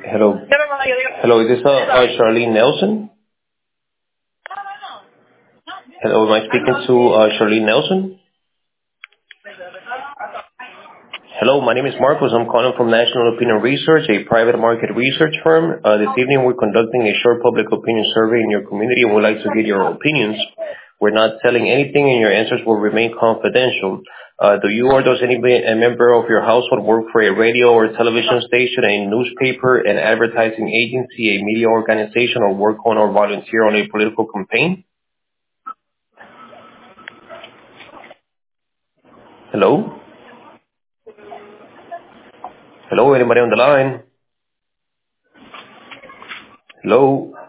Hello. Hello, is this Charlene Nelson? Hello, am I speaking to Charlene Nelson? Hello, my name is Marcos. I'm calling from National Opinion Research, a private market research firm. This evening we're conducting a short public opinion survey in your community and would like to get your opinions. We're not selling anything and your answers will remain confidential. Do you or does a member of your household work for a radio or television station, a newspaper, an advertising agency, a media organization, or work on or volunteer on a political campaign? Hello? Hello, anybody on the line? Hello?